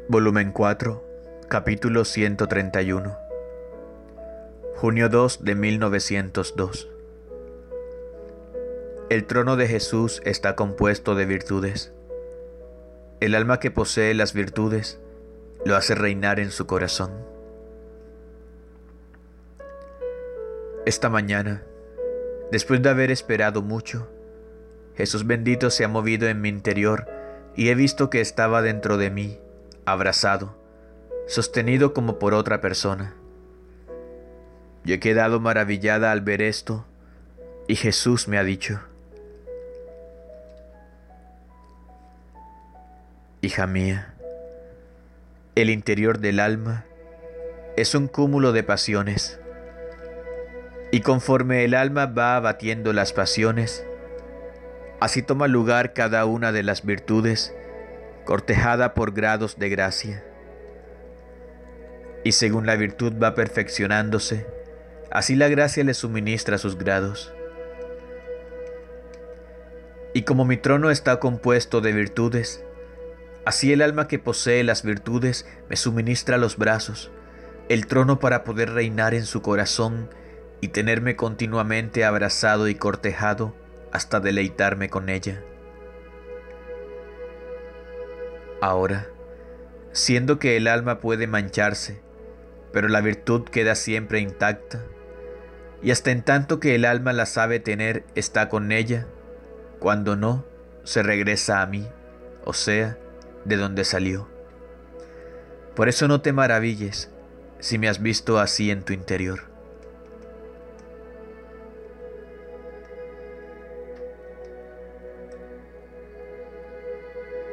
Volumen 4, capítulo 131. Junio 2 de 1902. El trono de Jesús está compuesto de virtudes. El alma que posee las virtudes lo hace reinar en su corazón. Esta mañana, después de haber esperado mucho, Jesús bendito se ha movido en mi interior y he visto que estaba dentro de mí, abrazado, sostenido como por otra persona. Yo he quedado maravillada al ver esto y Jesús me ha dicho: hija mía, el interior del alma es un cúmulo de pasiones, y conforme el alma va abatiendo las pasiones, así toma lugar cada una de las virtudes, cortejada por grados de gracia. Y según la virtud va perfeccionándose, así la gracia le suministra sus grados. Y como mi trono está compuesto de virtudes, así el alma que posee las virtudes me suministra los brazos, el trono para poder reinar en su corazón y tenerme continuamente abrazado y cortejado hasta deleitarme con ella. Ahora, siendo que el alma puede mancharse, pero la virtud queda siempre intacta, y hasta en tanto que el alma la sabe tener está con ella, cuando no, se regresa a mí, o sea, de donde salió. Por eso no te maravilles si me has visto así en tu interior.